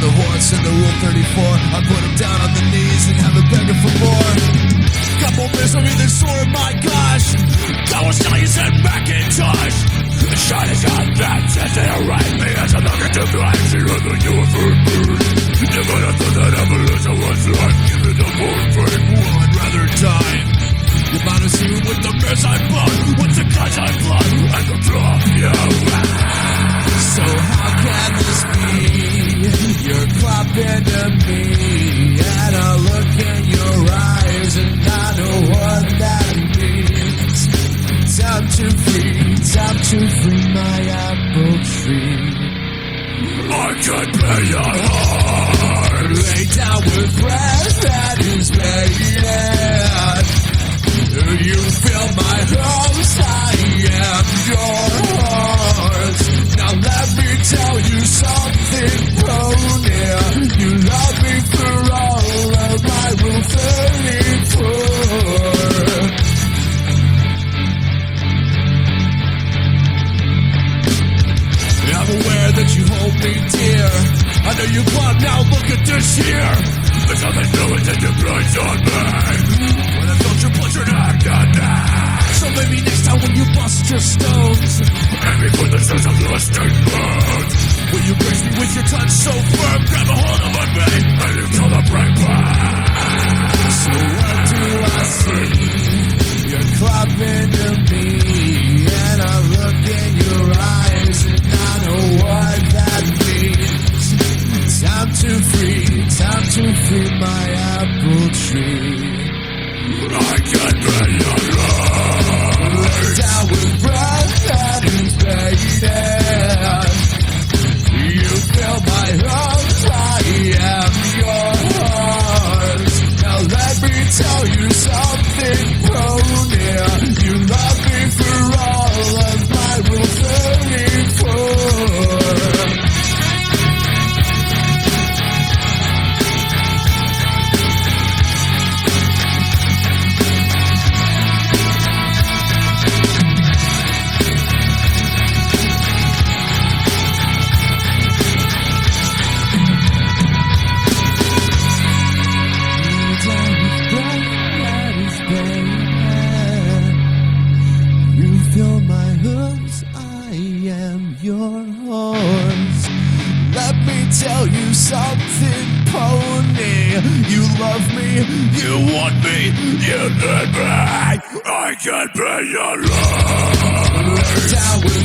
the horse and the Rule 34. I put him down on the knees and have him begging for more. Got more misery than sword, my gosh. That was Chinese and Macintosh. The shot is on that as they arrive me as I look into the eyes of the universe. Never thought that evolution was like giving up more fame. Well, I'd rather die. You might have seen with the mess I bought, with the cuts I blood, I could drop you. So how can this be? You're clapping to me, and I look in your eyes, and I know what that means. Time to free my apple tree. I can pay your heart. Lay down with breath that is made. You feel my hopes, I am yours. Now let me tell you something, pony. You love me for all of my Rule 34. I'm aware that you hold me dear. I know you club, now look at this here. There's nothing new in your price on me. When I felt your pleasure to act on that. So maybe next time when you bust your stones, and before the sense of your statement, will you brace me with your touch so firm? Grab a hold of my vein and you kill the brain back. So what do I see? You're clapping to me, and I look in your eyes, and I know what that means. Time to free my apple tree. I can pay your love. Down with breath that is faded. You feel my hopes, I am yours. Now let me tell you something, pony. You love me for all of my Rule 34. Tell you something, pony. You love me, you want me, you need me. I can pay your love. Down with